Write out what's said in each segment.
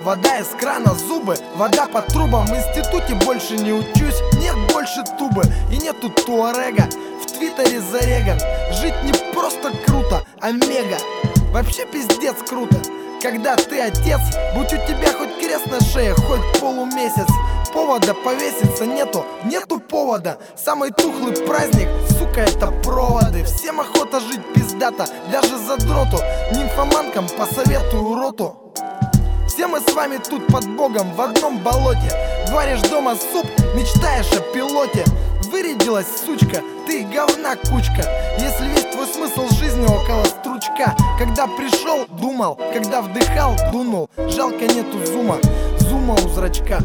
вода из крана, зубы, вода по трубам. В институте больше не учусь, нет больше тубы и нету туарега. В твиттере зареган. Жить не просто круто, а мега. Вообще пиздец круто, когда ты отец. Будь у тебя хоть крест на шее, хоть полумесяц. Повода повеситься нету повода. Самый тухлый праздник, сука, это проводы. Всем охота жить пиздато, даже задроту. Нимфоманкам посоветую роту. Все мы с вами тут под Богом в одном болоте. Варишь дома суп, мечтаешь о пилоте. Вырядилась сучка, ты говна кучка. Если весь твой смысл жизни около стручка. Когда пришел, думал, когда вдыхал, дунул. Жалко нету зума у зрачка.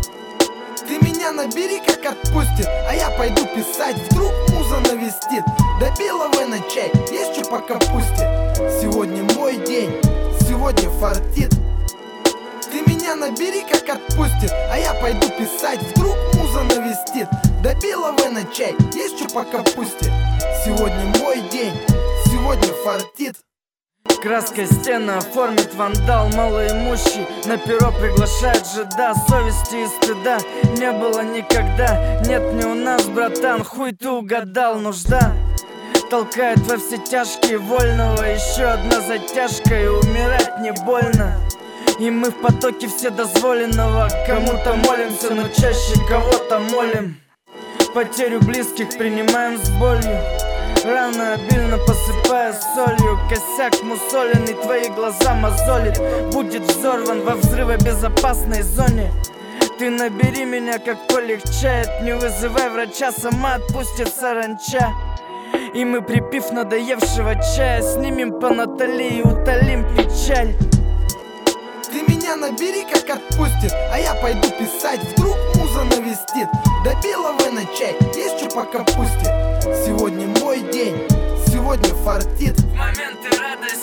Ты меня набери, как отпустит, а я пойду писать. Вдруг муза навестит. До белого на чай, есть что по капусте. Сегодня мой день, сегодня фартит. Ты меня набери, как отпустит, а я пойду писать. Вдруг муза навестит. До белого на чай, есть что по капусте. Сегодня мой день, сегодня фартит. Краской стены оформит вандал малоимущий. На перо приглашает жида. Совести и стыда не было никогда. Нет ни у нас, братан, хуй ты угадал. Нужда толкает во все тяжкие вольного. Еще одна затяжка и умирать не больно. И мы в потоке вседозволенного. Кому-то молимся, но чаще кого-то молим. Потерю близких принимаем с болью. Рано обильно посыпая солью. Косяк мусоленный, твои глаза мозолит. Будет взорван во взрывобезопасной зоне. Ты набери меня, как полегчает. Не вызывай врача, сама отпустит саранча. И мы, припив надоевшего чая, снимем по Натали и утолим печаль. Ты меня набери, как отпустит, а я пойду писать. Вдруг муза навестит. До белого на чай, есть что по капусте. Сегодня мой день, сегодня фартит. В моменты радости